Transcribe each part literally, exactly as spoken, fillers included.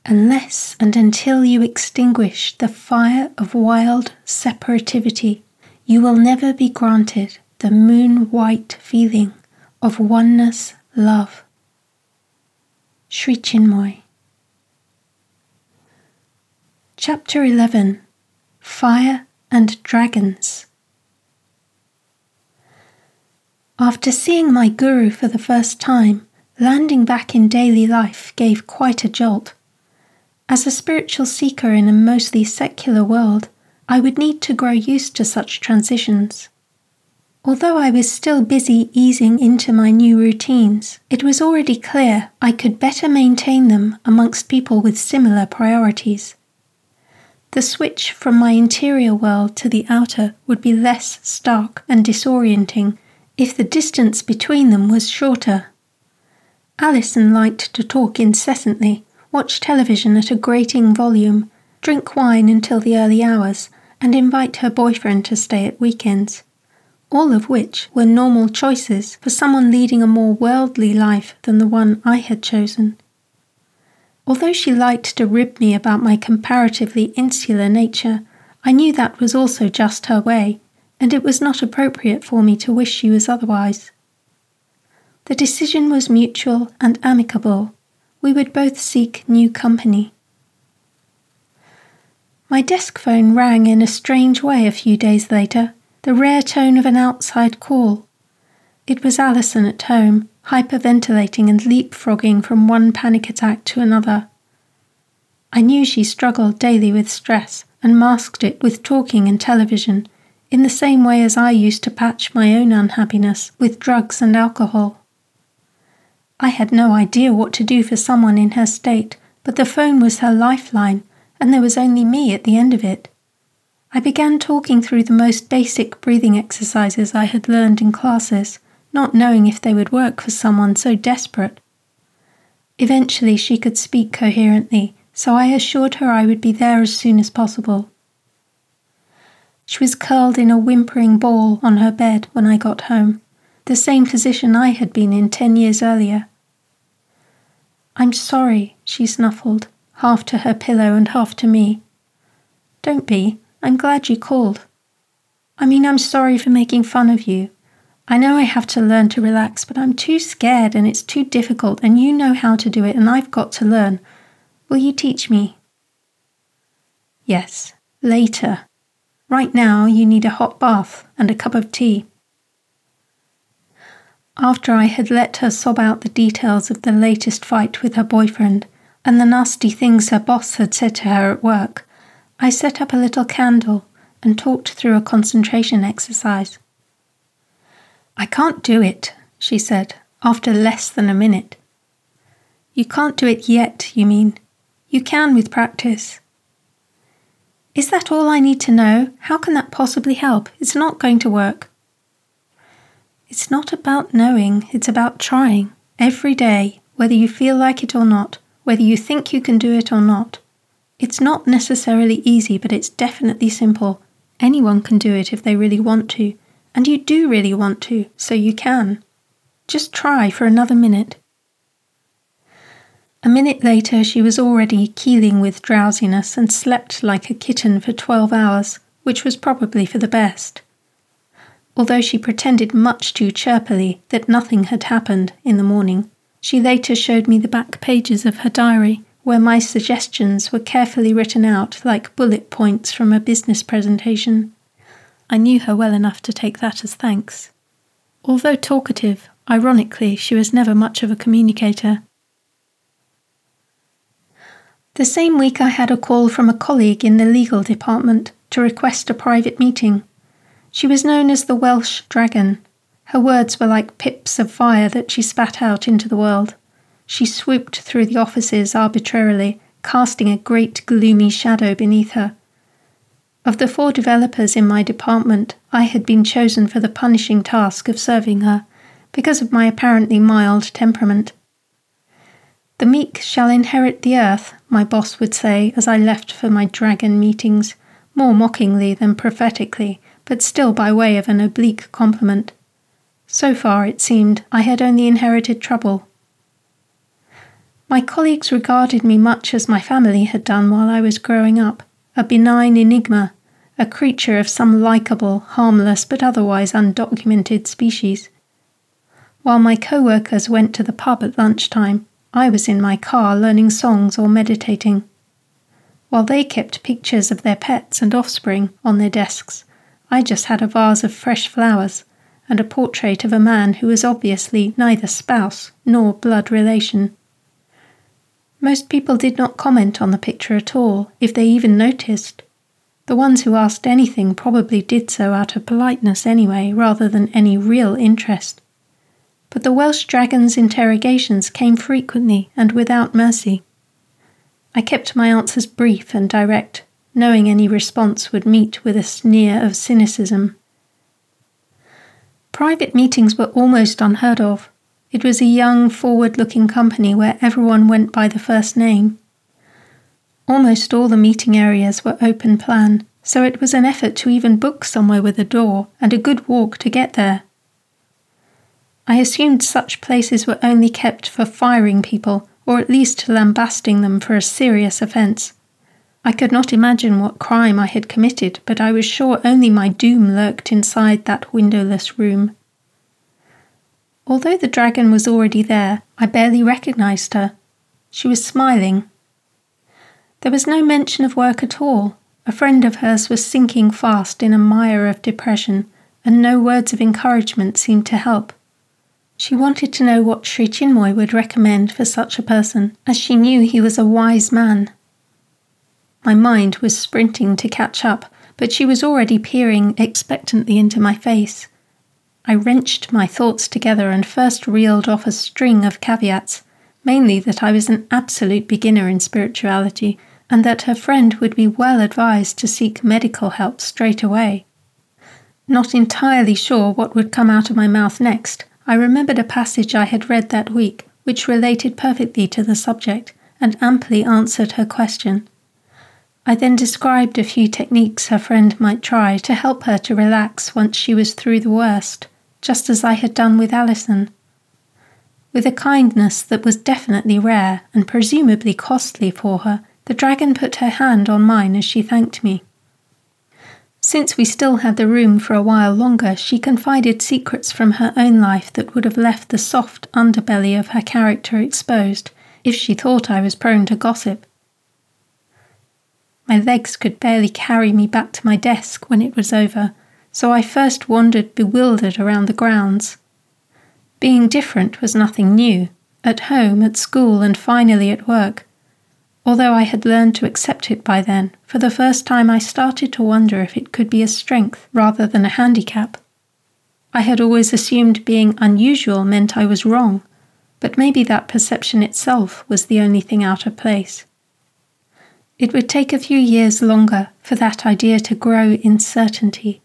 unless and until you extinguish the fire of wild separativity, you will never be granted the moon-white feeling of oneness love. Sri Chinmoy. Chapter eleven. Fire and Dragons. After seeing my guru for the first time, landing back in daily life gave quite a jolt. As a spiritual seeker in a mostly secular world, I would need to grow used to such transitions. Although I was still busy easing into my new routines, it was already clear I could better maintain them amongst people with similar priorities. The switch from my interior world to the outer would be less stark and disorienting if the distance between them was shorter. Alison liked to talk incessantly, watch television at a grating volume, drink wine until the early hours, and invite her boyfriend to stay at weekends, all of which were normal choices for someone leading a more worldly life than the one I had chosen. Although she liked to rib me about my comparatively insular nature, I knew that was also just her way, and it was not appropriate for me to wish she was otherwise. The decision was mutual and amicable. We would both seek new company. My desk phone rang in a strange way a few days later, the rare tone of an outside call. It was Alison at home, hyperventilating and leapfrogging from one panic attack to another. I knew she struggled daily with stress and masked it with talking and television, in the same way as I used to patch my own unhappiness with drugs and alcohol. I had no idea what to do for someone in her state, but the phone was her lifeline, and there was only me at the end of it. I began talking through the most basic breathing exercises I had learned in classes, not knowing if they would work for someone so desperate. Eventually she could speak coherently, so I assured her I would be there as soon as possible. She was curled in a whimpering ball on her bed when I got home, the same position I had been in ten years earlier. "I'm sorry," she snuffled, half to her pillow and half to me. "Don't be. I'm glad you called. I mean, I'm sorry for making fun of you. I know I have to learn to relax, but I'm too scared and it's too difficult, and you know how to do it and I've got to learn. Will you teach me?" "Yes, later. Right now you need a hot bath and a cup of tea." After I had let her sob out the details of the latest fight with her boyfriend and the nasty things her boss had said to her at work, I set up a little candle and talked through a concentration exercise. "I can't do it," she said, after less than a minute. "You can't do it yet, you mean? You can with practice." "Is that all I need to know? How can that possibly help? It's not going to work." "It's not about knowing, it's about trying, every day, whether you feel like it or not, whether you think you can do it or not. It's not necessarily easy, but it's definitely simple. Anyone can do it if they really want to, and you do really want to, so you can. Just try for another minute." A minute later she was already keeling with drowsiness and slept like a kitten for twelve hours, which was probably for the best. Although she pretended much too chirpily that nothing had happened in the morning, she later showed me the back pages of her diary, where my suggestions were carefully written out like bullet points from a business presentation. I knew her well enough to take that as thanks. Although talkative, ironically, she was never much of a communicator. The same week I had a call from a colleague in the legal department to request a private meeting. She was known as the Welsh Dragon. Her words were like pips of fire that she spat out into the world. She swooped through the offices arbitrarily, casting a great gloomy shadow beneath her. Of the four developers in my department, I had been chosen for the punishing task of serving her, because of my apparently mild temperament. "The meek shall inherit the earth," my boss would say as I left for my dragon meetings, more mockingly than prophetically, but still by way of an oblique compliment. So far, it seemed, I had only inherited trouble. My colleagues regarded me much as my family had done while I was growing up, a benign enigma, a creature of some likeable, harmless but otherwise undocumented species. While my co-workers went to the pub at lunchtime, I was in my car learning songs or meditating. While they kept pictures of their pets and offspring on their desks, I just had a vase of fresh flowers and a portrait of a man who was obviously neither spouse nor blood relation. Most people did not comment on the picture at all, if they even noticed. The ones who asked anything probably did so out of politeness anyway, rather than any real interest. But the Welsh Dragon's interrogations came frequently and without mercy. I kept my answers brief and direct, knowing any response would meet with a sneer of cynicism. Private meetings were almost unheard of. It was a young, forward-looking company where everyone went by the first name. Almost all the meeting areas were open plan, so it was an effort to even book somewhere with a door and a good walk to get there. I assumed such places were only kept for firing people, or at least lambasting them for a serious offence. I could not imagine what crime I had committed, but I was sure only my doom lurked inside that windowless room. Although the dragon was already there, I barely recognised her. She was smiling. There was no mention of work at all. A friend of hers was sinking fast in a mire of depression, and no words of encouragement seemed to help. She wanted to know what Sri Chinmoy would recommend for such a person, as she knew he was a wise man. My mind was sprinting to catch up, but she was already peering expectantly into my face. I wrenched my thoughts together and first reeled off a string of caveats, mainly that I was an absolute beginner in spirituality, and that her friend would be well advised to seek medical help straight away. Not entirely sure what would come out of my mouth next, I remembered a passage I had read that week, which related perfectly to the subject, and amply answered her question. I then described a few techniques her friend might try to help her to relax once she was through the worst, just as I had done with Alison. With a kindness that was definitely rare and presumably costly for her, the dragon put her hand on mine as she thanked me. Since we still had the room for a while longer, she confided secrets from her own life that would have left the soft underbelly of her character exposed if she thought I was prone to gossip. My legs could barely carry me back to my desk when it was over, so I first wandered bewildered around the grounds. Being different was nothing new, at home, at school, and finally at work. Although I had learned to accept it by then, for the first time I started to wonder if it could be a strength rather than a handicap. I had always assumed being unusual meant I was wrong, but maybe that perception itself was the only thing out of place. It would take a few years longer for that idea to grow in certainty.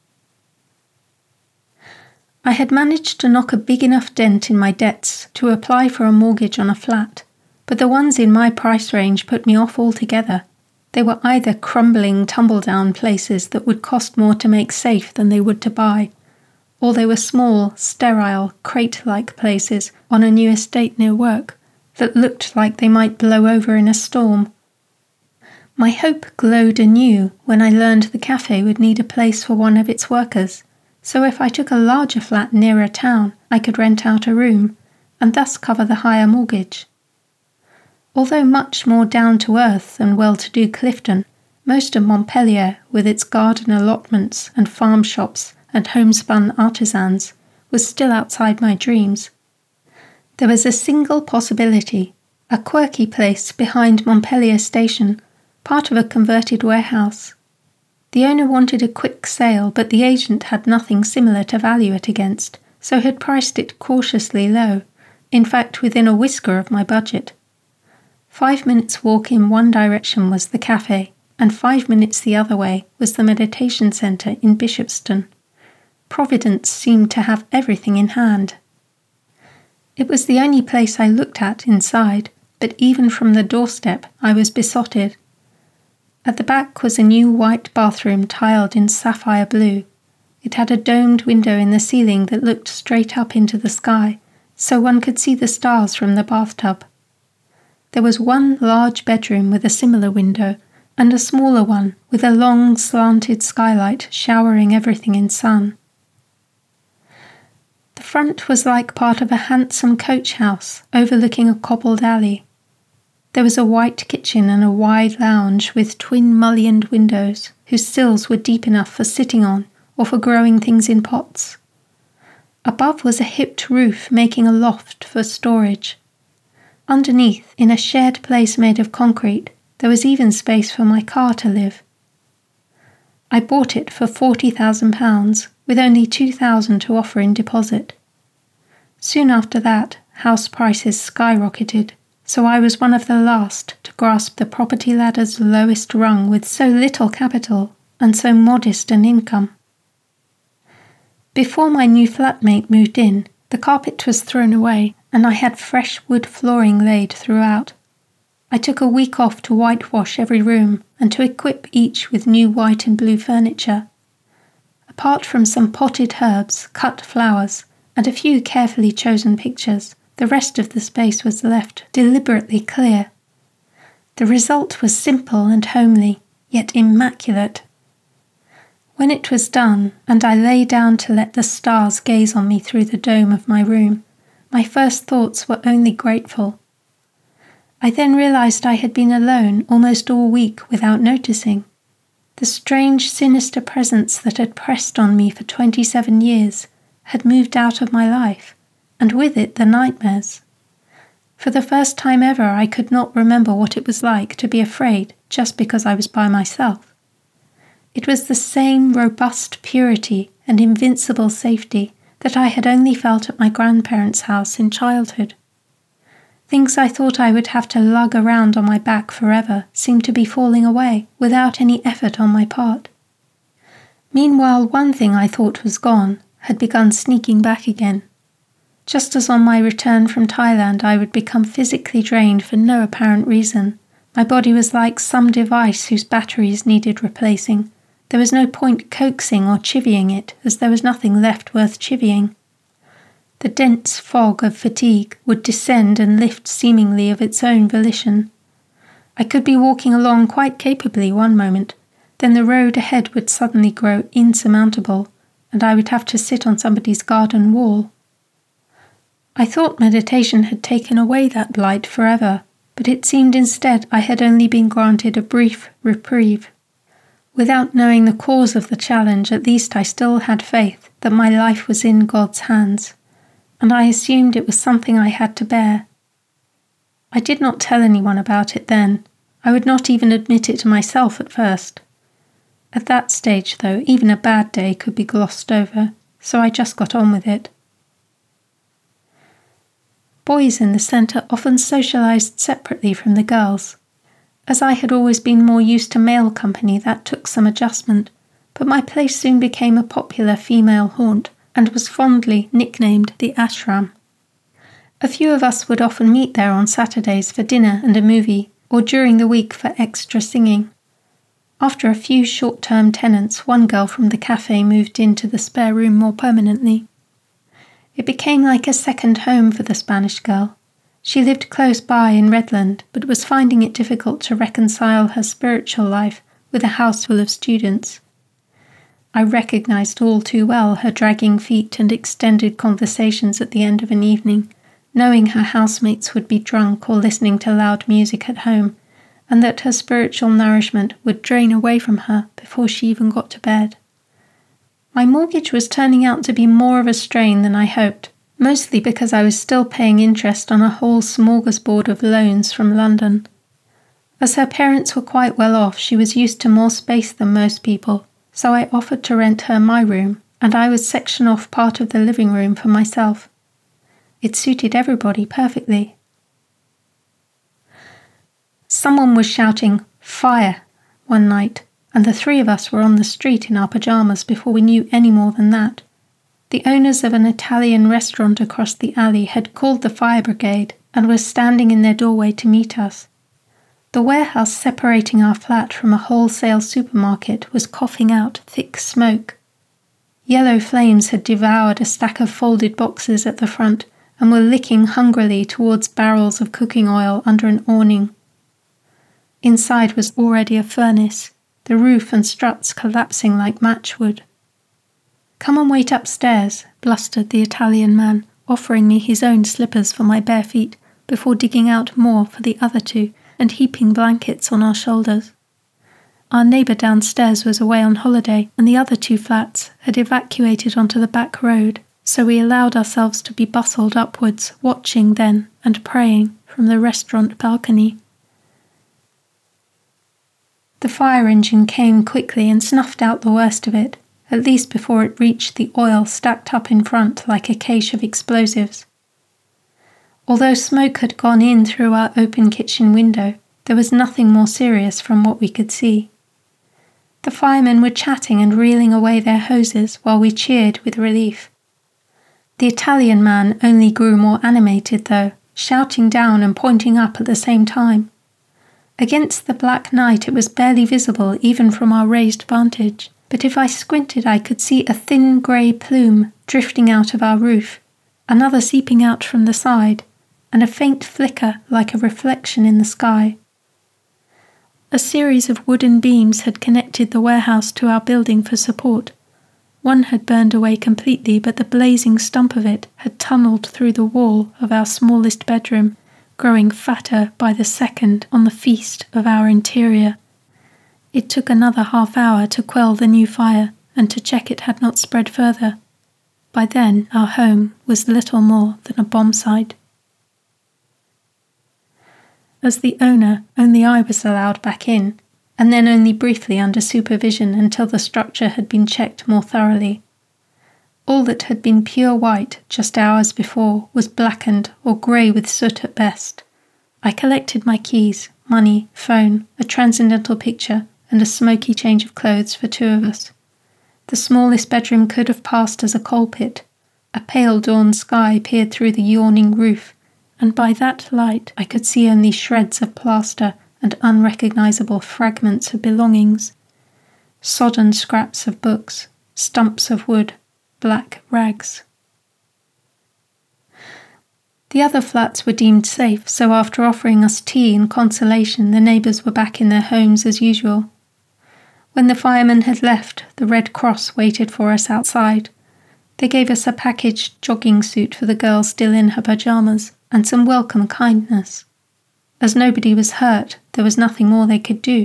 I had managed to knock a big enough dent in my debts to apply for a mortgage on a flat, but the ones in my price range put me off altogether. They were either crumbling, tumble-down places that would cost more to make safe than they would to buy, or they were small, sterile, crate-like places on a new estate near work that looked like they might blow over in a storm. My hope glowed anew when I learned the cafe would need a place for one of its workers, so if I took a larger flat nearer town, I could rent out a room, and thus cover the higher mortgage. Although much more down-to-earth than well-to-do Clifton, most of Montpellier, with its garden allotments and farm shops and homespun artisans, was still outside my dreams. There was a single possibility, a quirky place behind Montpellier station, part of a converted warehouse. The owner wanted a quick sale, but the agent had nothing similar to value it against, so had priced it cautiously low, in fact within a whisker of my budget. Five minutes' walk in one direction was the cafe, and five minutes the other way was the meditation centre in Bishopston. Providence seemed to have everything in hand. It was the only place I looked at inside, but even from the doorstep I was besotted. At the back was a new white bathroom tiled in sapphire blue. It had a domed window in the ceiling that looked straight up into the sky, so one could see the stars from the bathtub. There was one large bedroom with a similar window, and a smaller one with a long slanted skylight showering everything in sun. The front was like part of a handsome coach house overlooking a cobbled alley. There was a white kitchen and a wide lounge with twin mullioned windows whose sills were deep enough for sitting on or for growing things in pots. Above was a hipped roof making a loft for storage. Underneath, in a shared place made of concrete, there was even space for my car to live. I bought it for forty thousand pounds, with only two thousand to offer in deposit. Soon after that, house prices skyrocketed, so I was one of the last to grasp the property ladder's lowest rung with so little capital and so modest an income. Before my new flatmate moved in, the carpet was thrown away and I had fresh wood flooring laid throughout. I took a week off to whitewash every room and to equip each with new white and blue furniture. Apart from some potted herbs, cut flowers, and a few carefully chosen pictures, the rest of the space was left deliberately clear. The result was simple and homely, yet immaculate. When it was done, and I lay down to let the stars gaze on me through the dome of my room, my first thoughts were only grateful. I then realized I had been alone almost all week without noticing. The strange, sinister presence that had pressed on me for twenty-seven years had moved out of my life, and with it the nightmares. For the first time ever, I could not remember what it was like to be afraid just because I was by myself. It was the same robust purity and invincible safety that I had only felt at my grandparents' house in childhood. Things I thought I would have to lug around on my back forever seemed to be falling away without any effort on my part. Meanwhile, one thing I thought was gone had begun sneaking back again. Just as on my return from Thailand I would become physically drained for no apparent reason, my body was like some device whose batteries needed replacing. There was no point coaxing or chivying it, as there was nothing left worth chivying. The dense fog of fatigue would descend and lift seemingly of its own volition. I could be walking along quite capably one moment, then the road ahead would suddenly grow insurmountable, and I would have to sit on somebody's garden wall. I thought meditation had taken away that blight forever, but it seemed instead I had only been granted a brief reprieve. Without knowing the cause of the challenge, at least I still had faith that my life was in God's hands, and I assumed it was something I had to bear. I did not tell anyone about it then. I would not even admit it to myself at first. At that stage, though, even a bad day could be glossed over, so I just got on with it. Boys in the centre often socialised separately from the girls. As I had always been more used to male company, that took some adjustment, but my place soon became a popular female haunt and was fondly nicknamed the ashram. A few of us would often meet there on Saturdays for dinner and a movie, or during the week for extra singing. After a few short-term tenants, one girl from the cafe moved into the spare room more permanently. It became like a second home for the Spanish girl. She lived close by in Redland, but was finding it difficult to reconcile her spiritual life with a house full of students. I recognised all too well her dragging feet and extended conversations at the end of an evening, knowing her housemates would be drunk or listening to loud music at home, and that her spiritual nourishment would drain away from her before she even got to bed. My mortgage was turning out to be more of a strain than I hoped, mostly because I was still paying interest on a whole smorgasbord of loans from London. As her parents were quite well off, she was used to more space than most people, so I offered to rent her my room, and I would section off part of the living room for myself. It suited everybody perfectly. Someone was shouting, "Fire!" one night, and the three of us were on the street in our pyjamas before we knew any more than that. The owners of an Italian restaurant across the alley had called the fire brigade and were standing in their doorway to meet us. The warehouse separating our flat from a wholesale supermarket was coughing out thick smoke. Yellow flames had devoured a stack of folded boxes at the front, and were licking hungrily towards barrels of cooking oil under an awning. Inside was already a furnace, the roof and struts collapsing like matchwood. "Come and wait upstairs," blustered the Italian man, offering me his own slippers for my bare feet before digging out more for the other two and heaping blankets on our shoulders. Our neighbour downstairs was away on holiday, and the other two flats had evacuated onto the back road, so we allowed ourselves to be bustled upwards, watching then and praying from the restaurant balcony. The fire engine came quickly and snuffed out the worst of it, at least before it reached the oil stacked up in front like a cache of explosives. Although smoke had gone in through our open kitchen window, there was nothing more serious from what we could see. The firemen were chatting and reeling away their hoses while we cheered with relief. The Italian man only grew more animated though, shouting down and pointing up at the same time. Against the black night it was barely visible even from our raised vantage, but if I squinted I could see a thin grey plume drifting out of our roof, another seeping out from the side, and a faint flicker like a reflection in the sky. A series of wooden beams had connected the warehouse to our building for support. One had burned away completely, but the blazing stump of it had tunnelled through the wall of our smallest bedroom, growing fatter by the second on the feast of our interior. It took another half hour to quell the new fire and to check it had not spread further. By then our home was little more than a bomb site. As the owner, only I was allowed back in, and then only briefly under supervision until the structure had been checked more thoroughly. All that had been pure white just hours before was blackened or grey with soot at best. I collected my keys, money, phone, a transcendental picture, and a smoky change of clothes for two of us. The smallest bedroom could have passed as a coal pit. A pale dawn sky peered through the yawning roof, and by that light I could see only shreds of plaster and unrecognisable fragments of belongings. Sodden scraps of books, stumps of wood, black rags. The other flats were deemed safe, so after offering us tea and consolation, the neighbours were back in their homes as usual. When the firemen had left, the Red Cross waited for us outside. They gave us a packaged jogging suit for the girl still in her pyjamas, and some welcome kindness. As nobody was hurt, there was nothing more they could do.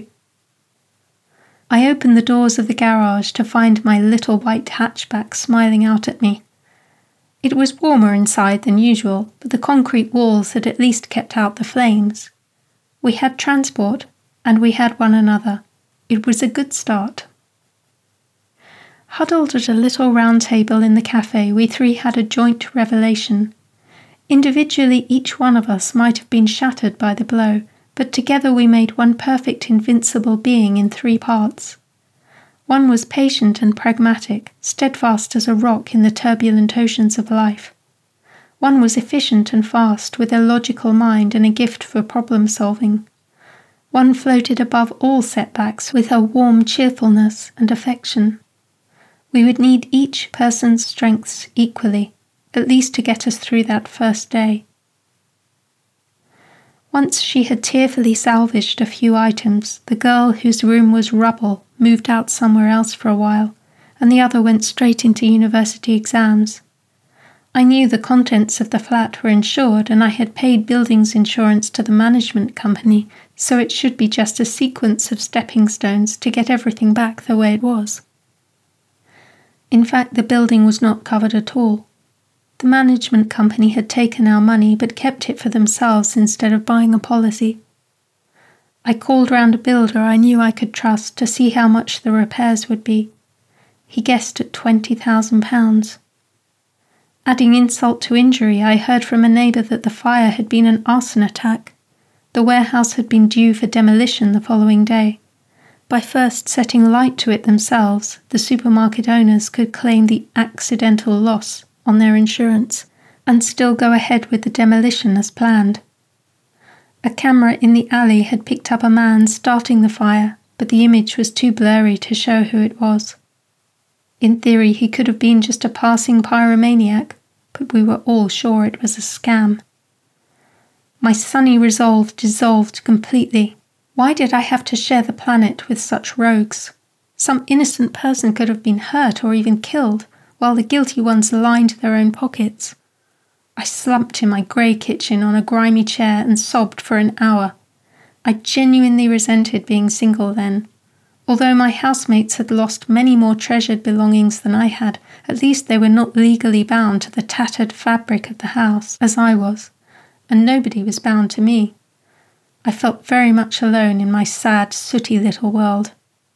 I opened the doors of the garage to find my little white hatchback smiling out at me. It was warmer inside than usual, but the concrete walls had at least kept out the flames. We had transport, and we had one another. It was a good start. Huddled at a little round table in the cafe, we three had a joint revelation. Individually, each one of us might have been shattered by the blow, but together we made one perfect invincible being in three parts. One was patient and pragmatic, steadfast as a rock in the turbulent oceans of life. One was efficient and fast, with a logical mind and a gift for problem-solving. One floated above all setbacks with her warm cheerfulness and affection. We would need each person's strengths equally, at least to get us through that first day. Once she had tearfully salvaged a few items, the girl whose room was rubble moved out somewhere else for a while, and the other went straight into university exams. I knew the contents of the flat were insured, and I had paid buildings insurance to the management company, so it should be just a sequence of stepping stones to get everything back the way it was. In fact, the building was not covered at all. The management company had taken our money but kept it for themselves instead of buying a policy. I called round a builder I knew I could trust to see how much the repairs would be. He guessed at twenty thousand pounds. Adding insult to injury, I heard from a neighbour that the fire had been an arson attack. The warehouse had been due for demolition the following day. By first setting light to it themselves, the supermarket owners could claim the accidental loss on their insurance and still go ahead with the demolition as planned. A camera in the alley had picked up a man starting the fire, but the image was too blurry to show who it was. In theory, he could have been just a passing pyromaniac, but we were all sure it was a scam. My sunny resolve dissolved completely. Why did I have to share the planet with such rogues? Some innocent person could have been hurt or even killed, while the guilty ones lined their own pockets. I slumped in my grey kitchen on a grimy chair and sobbed for an hour. I genuinely resented being single then. Although my housemates had lost many more treasured belongings than I had, at least they were not legally bound to the tattered fabric of the house, as I was, and nobody was bound to me. I felt very much alone in my sad, sooty little world.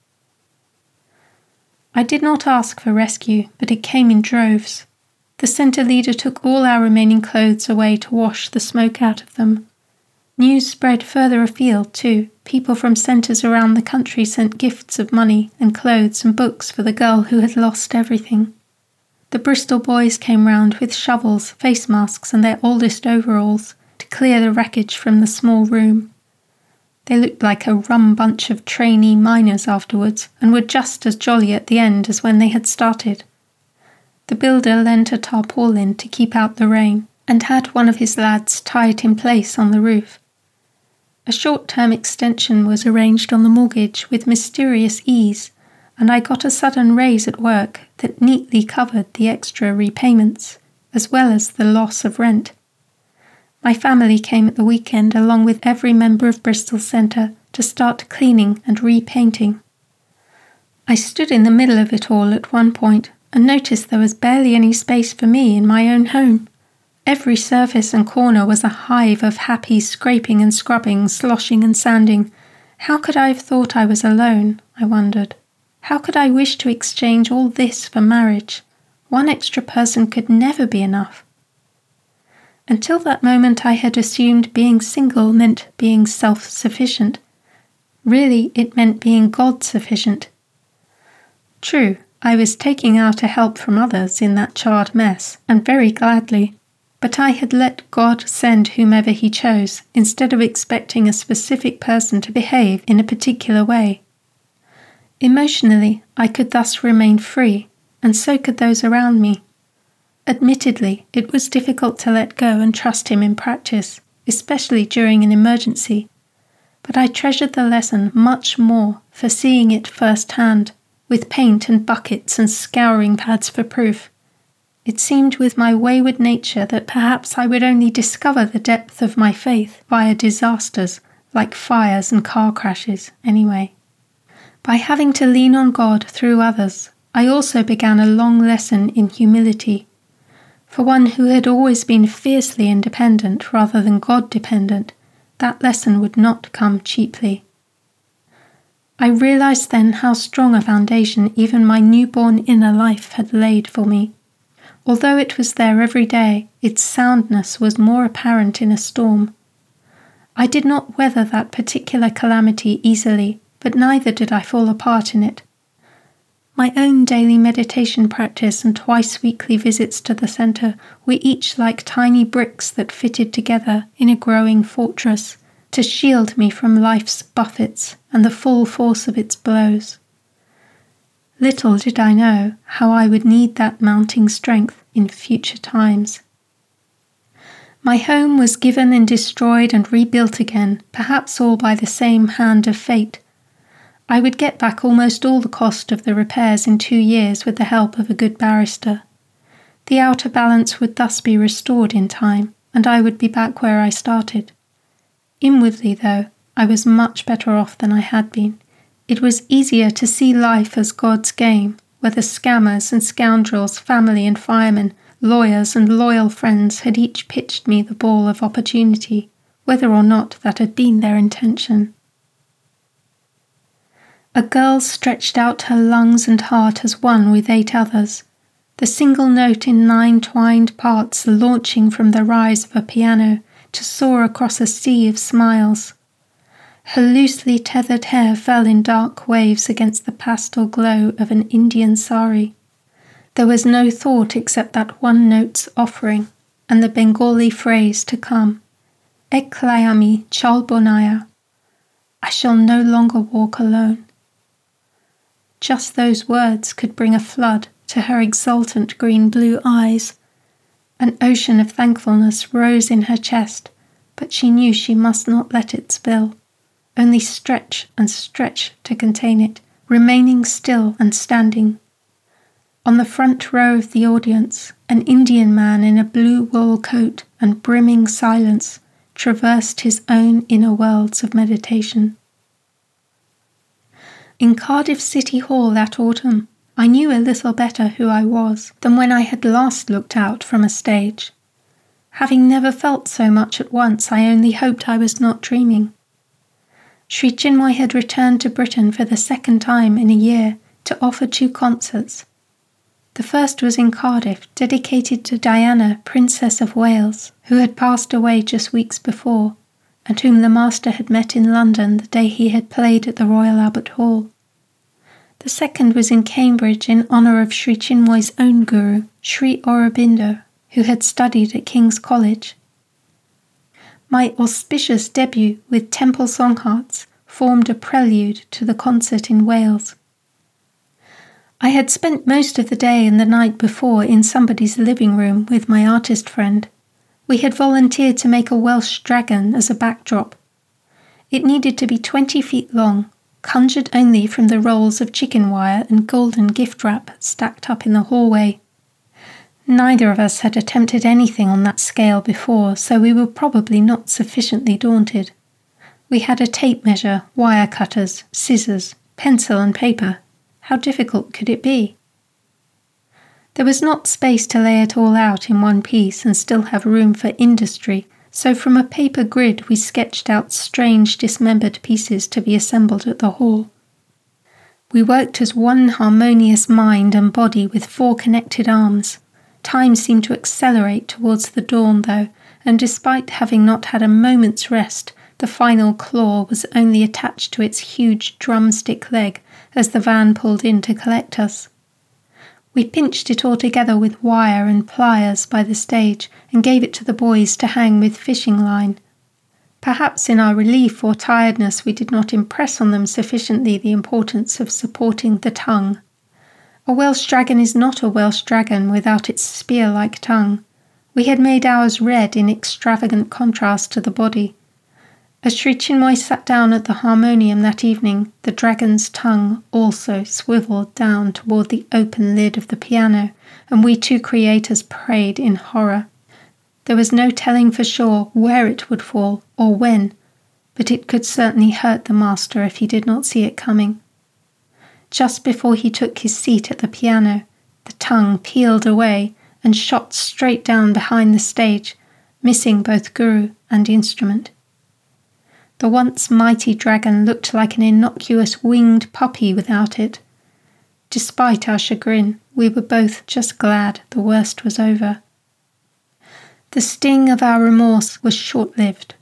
I did not ask for rescue, but it came in droves. The centre leader took all our remaining clothes away to wash the smoke out of them. News spread further afield, too. People from centres around the country sent gifts of money and clothes and books for the girl who had lost everything. The Bristol boys came round with shovels, face masks and their oldest overalls to clear the wreckage from the small room. They looked like a rum bunch of trainee miners afterwards, and were just as jolly at the end as when they had started. The builder lent a tarpaulin to keep out the rain, and had one of his lads tie it in place on the roof. A short-term extension was arranged on the mortgage with mysterious ease, and I got a sudden raise at work that neatly covered the extra repayments, as well as the loss of rent. My family came at the weekend along with every member of Bristol Centre to start cleaning and repainting. I stood in the middle of it all at one point and noticed there was barely any space for me in my own home. Every surface and corner was a hive of happy scraping and scrubbing, sloshing and sanding. How could I have thought I was alone, I wondered. How could I wish to exchange all this for marriage? One extra person could never be enough. Until that moment I had assumed being single meant being self-sufficient. Really, it meant being God-sufficient. True, I was taking out a help from others in that charred mess, and very gladly, but I had let God send whomever he chose, instead of expecting a specific person to behave in a particular way. Emotionally, I could thus remain free, and so could those around me. Admittedly, it was difficult to let go and trust him in practice, especially during an emergency, but I treasured the lesson much more for seeing it firsthand, with paint and buckets and scouring pads for proof. It seemed with my wayward nature that perhaps I would only discover the depth of my faith via disasters, like fires and car crashes, anyway. By having to lean on God through others, I also began a long lesson in humility. For one who had always been fiercely independent rather than God-dependent, that lesson would not come cheaply. I realized then how strong a foundation even my newborn inner life had laid for me. Although it was there every day, its soundness was more apparent in a storm. I did not weather that particular calamity easily, but neither did I fall apart in it. My own daily meditation practice and twice-weekly visits to the centre were each like tiny bricks that fitted together in a growing fortress to shield me from life's buffets and the full force of its blows. Little did I know how I would need that mounting strength in future times. My home was given and destroyed and rebuilt again, perhaps all by the same hand of fate. I would get back almost all the cost of the repairs in two years with the help of a good barrister. The outer balance would thus be restored in time, and I would be back where I started. Inwardly, though, I was much better off than I had been. It was easier to see life as God's game, where the scammers and scoundrels, family and firemen, lawyers and loyal friends had each pitched me the ball of opportunity, whether or not that had been their intention. A girl stretched out her lungs and heart as one with eight others, the single note in nine twined parts launching from the rise of a piano to soar across a sea of smiles. Her loosely tethered hair fell in dark waves against the pastel glow of an Indian sari. There was no thought except that one note's offering, and the Bengali phrase to come, Eklayami Chalbonaya, I shall no longer walk alone. Just those words could bring a flood to her exultant green-blue eyes, An ocean of thankfulness rose in her chest, but she knew she must not let it spill. Only stretch and stretch to contain it, remaining still and standing. On the front row of the audience, an Indian man in a blue wool coat and brimming silence traversed his own inner worlds of meditation. In Cardiff City Hall that autumn, I knew a little better who I was than when I had last looked out from a stage. Having never felt so much at once, I only hoped I was not dreaming. Sri Chinmoy had returned to Britain for the second time in a year to offer two concerts. The first was in Cardiff, dedicated to Diana, Princess of Wales, who had passed away just weeks before, and whom the master had met in London the day he had played at the Royal Albert Hall. The second was in Cambridge in honour of Sri Chinmoy's own guru, Sri Aurobindo, who had studied at King's College. My auspicious debut with Temple Songhearts formed a prelude to the concert in Wales. I had spent most of the day and the night before in somebody's living room with my artist friend. We had volunteered to make a Welsh dragon as a backdrop. It needed to be twenty feet long, conjured only from the rolls of chicken wire and golden gift wrap stacked up in the hallway. Neither of us had attempted anything on that scale before, so we were probably not sufficiently daunted. We had a tape measure, wire cutters, scissors, pencil and paper. How difficult could it be? There was not space to lay it all out in one piece and still have room for industry, so from a paper grid we sketched out strange dismembered pieces to be assembled at the hall. We worked as one harmonious mind and body with four connected arms. Time seemed to accelerate towards the dawn, though, and despite having not had a moment's rest, the final claw was only attached to its huge drumstick leg as the van pulled in to collect us. We pinched it all together with wire and pliers by the stage and gave it to the boys to hang with fishing line. Perhaps in our relief or tiredness we did not impress on them sufficiently the importance of supporting the tongue. A Welsh dragon is not a Welsh dragon without its spear-like tongue. We had made ours red in extravagant contrast to the body. As Sri Chinmoy sat down at the harmonium that evening, the dragon's tongue also swiveled down toward the open lid of the piano, and we two creators prayed in horror. There was no telling for sure where it would fall or when, but it could certainly hurt the master if he did not see it coming. Just before he took his seat at the piano, the tongue peeled away and shot straight down behind the stage, missing both guru and instrument. The once mighty dragon looked like an innocuous winged puppy without it. Despite our chagrin, we were both just glad the worst was over. The sting of our remorse was short-lived.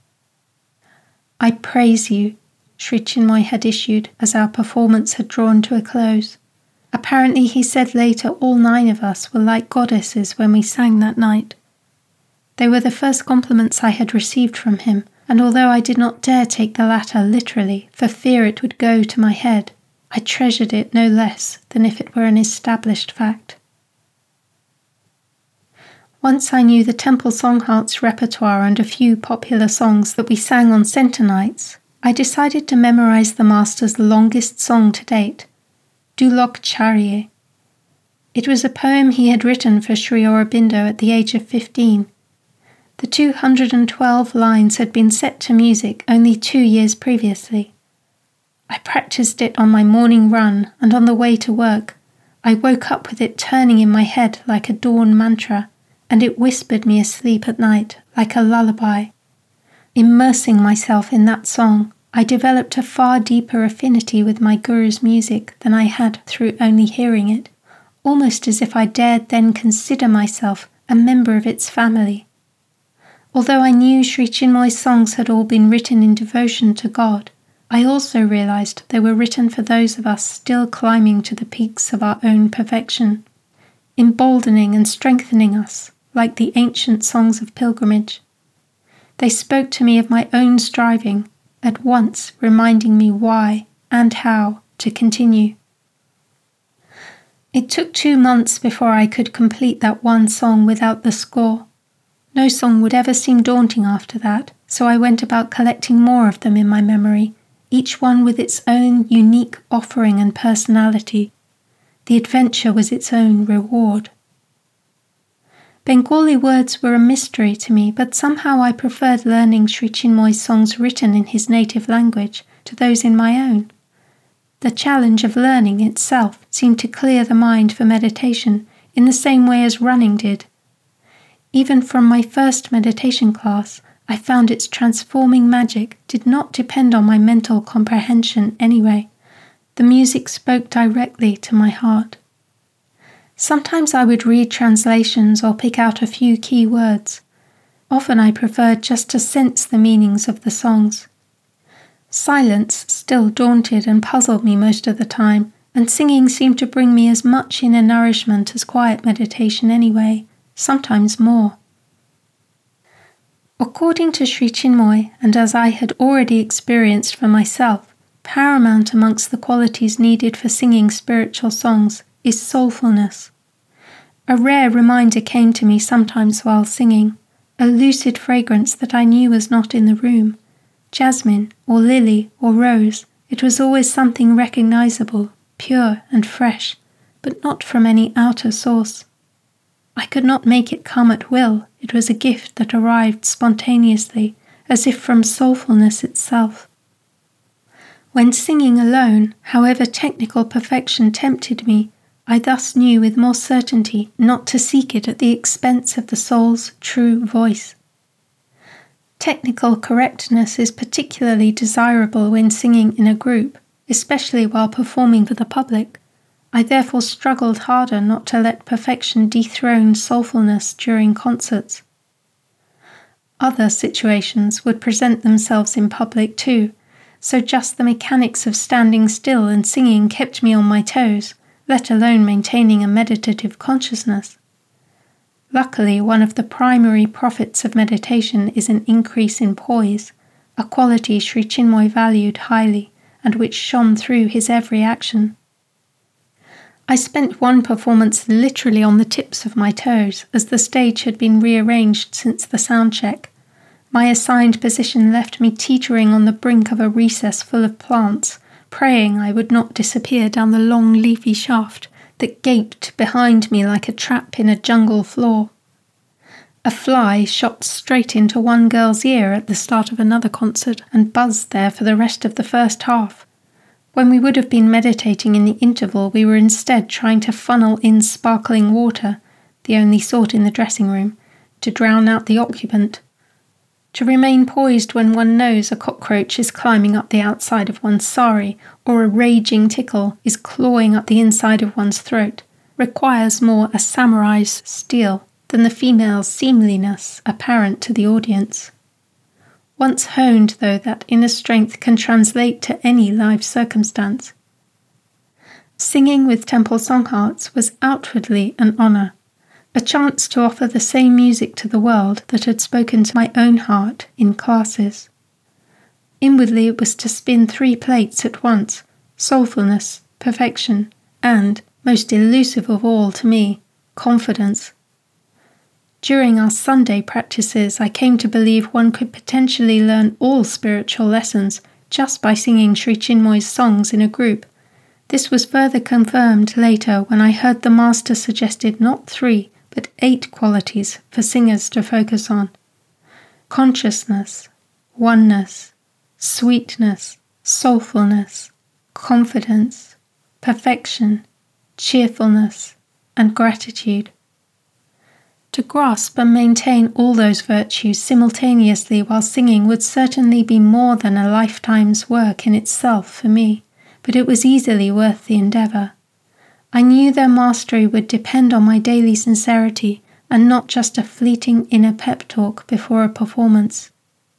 "I praise you," Sri Chinmoy had issued as our performance had drawn to a close. Apparently, he said later, all nine of us were like goddesses when we sang that night. They were the first compliments I had received from him, and although I did not dare take the latter literally for fear it would go to my head, I treasured it no less than if it were an established fact. Once I knew the Temple Songhearts repertoire and a few popular songs that we sang on centre nights, I decided to memorize the master's longest song to date, Dulok Charye. It was a poem he had written for Sri Aurobindo at the age of fifteen. The two hundred twelve lines had been set to music only two years previously. I practiced it on my morning run and on the way to work. I woke up with it turning in my head like a dawn mantra, and it whispered me asleep at night like a lullaby. Immersing myself in that song, I developed a far deeper affinity with my guru's music than I had through only hearing it, almost as if I dared then consider myself a member of its family. Although I knew Sri Chinmoy's songs had all been written in devotion to God, I also realized they were written for those of us still climbing to the peaks of our own perfection, emboldening and strengthening us like the ancient songs of pilgrimage. They spoke to me of my own striving, at once reminding me why and how to continue. It took two months before I could complete that one song without the score, No song would ever seem daunting after that, so I went about collecting more of them in my memory, each one with its own unique offering and personality. The adventure was its own reward. Bengali words were a mystery to me, but somehow I preferred learning Sri Chinmoy's songs written in his native language to those in my own. The challenge of learning itself seemed to clear the mind for meditation in the same way as running did. Even from my first meditation class, I found its transforming magic did not depend on my mental comprehension anyway. The music spoke directly to my heart. Sometimes I would read translations or pick out a few key words. Often I preferred just to sense the meanings of the songs. Silence still daunted and puzzled me most of the time, and singing seemed to bring me as much inner nourishment as quiet meditation anyway, sometimes more. According to Sri Chinmoy, and as I had already experienced for myself, paramount amongst the qualities needed for singing spiritual songs is soulfulness. A rare reminder came to me sometimes while singing, a lucid fragrance that I knew was not in the room. Jasmine, or lily, or rose, it was always something recognizable, pure and fresh, but not from any outer source. I could not make it come at will, it was a gift that arrived spontaneously, as if from soulfulness itself. When singing alone, however technical perfection tempted me, I thus knew with more certainty not to seek it at the expense of the soul's true voice. Technical correctness is particularly desirable when singing in a group, especially while performing for the public. I therefore struggled harder not to let perfection dethrone soulfulness during concerts. Other situations would present themselves in public too, so just the mechanics of standing still and singing kept me on my toes, let alone maintaining a meditative consciousness. Luckily, one of the primary profits of meditation is an increase in poise, a quality Sri Chinmoy valued highly and which shone through his every action. I spent one performance literally on the tips of my toes, as the stage had been rearranged since the sound check. My assigned position left me teetering on the brink of a recess full of plants, praying I would not disappear down the long leafy shaft that gaped behind me like a trap in a jungle floor. A fly shot straight into one girl's ear at the start of another concert and buzzed there for the rest of the first half. When we would have been meditating in the interval, we were instead trying to funnel in sparkling water, the only sort in the dressing room, to drown out the occupant. To remain poised when one knows a cockroach is climbing up the outside of one's sari or a raging tickle is clawing up the inside of one's throat requires more a samurai's steel than the female's seemliness apparent to the audience. Once honed, though, that inner strength can translate to any life circumstance. Singing with Temple Songhearts was outwardly an honour, a chance to offer the same music to the world that had spoken to my own heart in classes. Inwardly it was to spin three plates at once, soulfulness, perfection, and, most elusive of all to me, confidence. During our Sunday practices, I came to believe one could potentially learn all spiritual lessons just by singing Sri Chinmoy's songs in a group. This was further confirmed later when I heard the Master suggested not three, but eight qualities for singers to focus on. Consciousness, oneness, sweetness, soulfulness, confidence, perfection, cheerfulness, and gratitude. To grasp and maintain all those virtues simultaneously while singing would certainly be more than a lifetime's work in itself for me, but it was easily worth the endeavour. I knew their mastery would depend on my daily sincerity and not just a fleeting inner pep talk before a performance.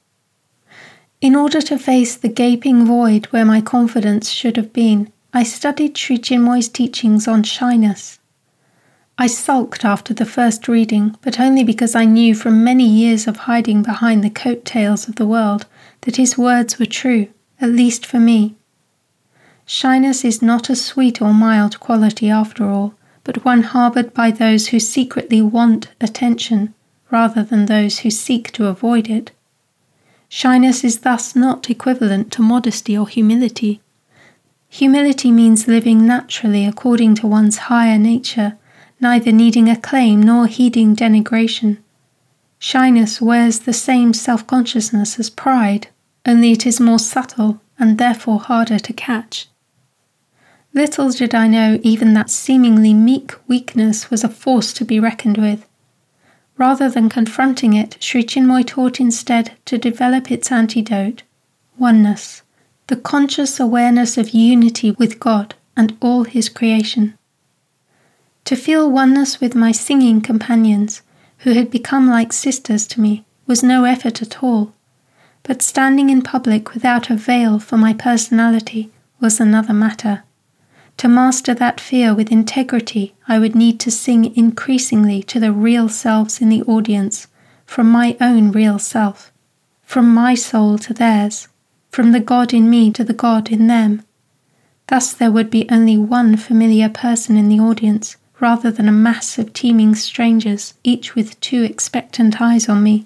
In order to face the gaping void where my confidence should have been, I studied Sri Chinmoy's teachings on shyness. I sulked after the first reading, but only because I knew from many years of hiding behind the coattails of the world that his words were true, at least for me. Shyness is not a sweet or mild quality after all, but one harboured by those who secretly want attention, rather than those who seek to avoid it. Shyness is thus not equivalent to modesty or humility. Humility means living naturally according to one's higher nature, neither needing acclaim nor heeding denigration. Shyness wears the same self-consciousness as pride, only it is more subtle and therefore harder to catch. Little did I know even that seemingly meek weakness was a force to be reckoned with. Rather than confronting it, Sri Chinmoy taught instead to develop its antidote, oneness, the conscious awareness of unity with God and all His creation. To feel oneness with my singing companions, who had become like sisters to me, was no effort at all, but standing in public without a veil for my personality was another matter. To master that fear with integrity, I would need to sing increasingly to the real selves in the audience, from my own real self, from my soul to theirs, from the God in me to the God in them. Thus there would be only one familiar person in the audience, rather than a mass of teeming strangers, each with two expectant eyes on me.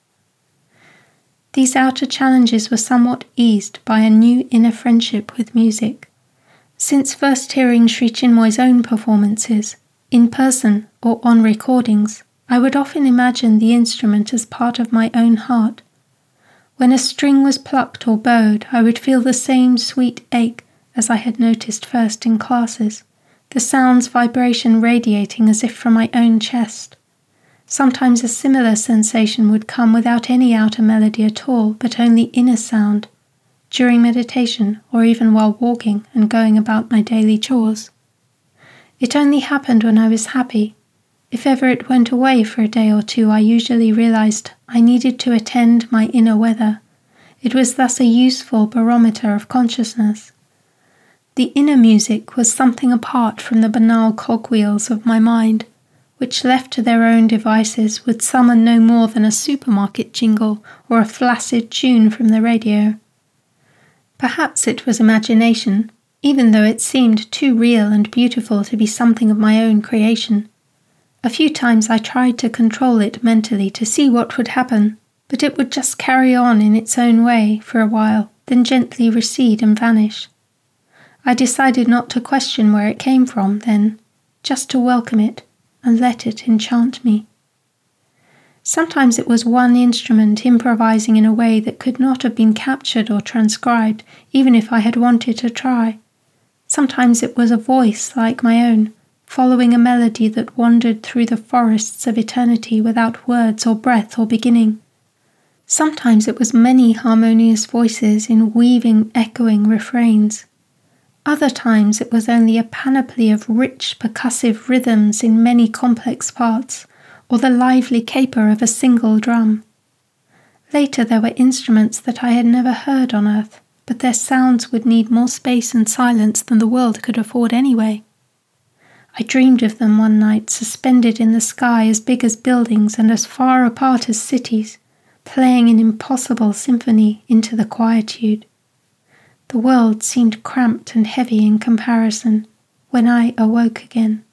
These outer challenges were somewhat eased by a new inner friendship with music. Since first hearing Sri Chinmoy's own performances, in person or on recordings, I would often imagine the instrument as part of my own heart. When a string was plucked or bowed, I would feel the same sweet ache as I had noticed first in classes, the sound's vibration radiating as if from my own chest. Sometimes a similar sensation would come without any outer melody at all, but only inner sound, during meditation or even while walking and going about my daily chores. It only happened when I was happy. If ever it went away for a day or two, I usually realized I needed to attend my inner weather. It was thus a useful barometer of consciousness. The inner music was something apart from the banal cogwheels of my mind, which left to their own devices would summon no more than a supermarket jingle or a flaccid tune from the radio. Perhaps it was imagination, even though it seemed too real and beautiful to be something of my own creation. A few times I tried to control it mentally to see what would happen, but it would just carry on in its own way for a while, then gently recede and vanish. I decided not to question where it came from then, just to welcome it and let it enchant me. Sometimes it was one instrument improvising in a way that could not have been captured or transcribed, even if I had wanted to try. Sometimes it was a voice like my own, following a melody that wandered through the forests of eternity without words or breath or beginning. Sometimes it was many harmonious voices in weaving, echoing refrains. Other times it was only a panoply of rich, percussive rhythms in many complex parts, or the lively caper of a single drum. Later there were instruments that I had never heard on earth, but their sounds would need more space and silence than the world could afford anyway. I dreamed of them one night, suspended in the sky as big as buildings and as far apart as cities, playing an impossible symphony into the quietude. The world seemed cramped and heavy in comparison when I awoke again.